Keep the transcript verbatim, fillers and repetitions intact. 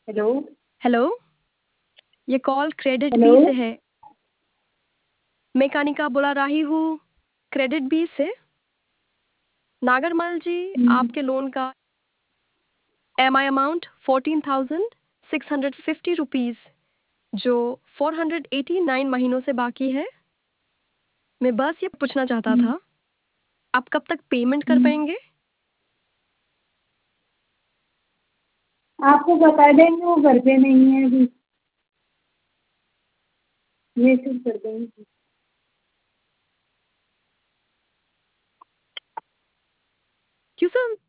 Hello. Hello. ये call credit hello. B से है। मैं कानिका बुला रही हूँ क्रेडिट बी से। नागरमल जी, हम्म। आपके लोन का एम आई amount fourteen thousand six hundred fifty rupees जो फोर हंड्रेड एटी नाइन महीनों से बाकी है। मैं बस ये पूछना चाहता हम्म। था, आप कब तक पेमेंट कर हम्म। पाएंगे? आपको बता देंगे, वो घर पे नहीं है अभी। मैसेज कर देंगे। क्यों सर,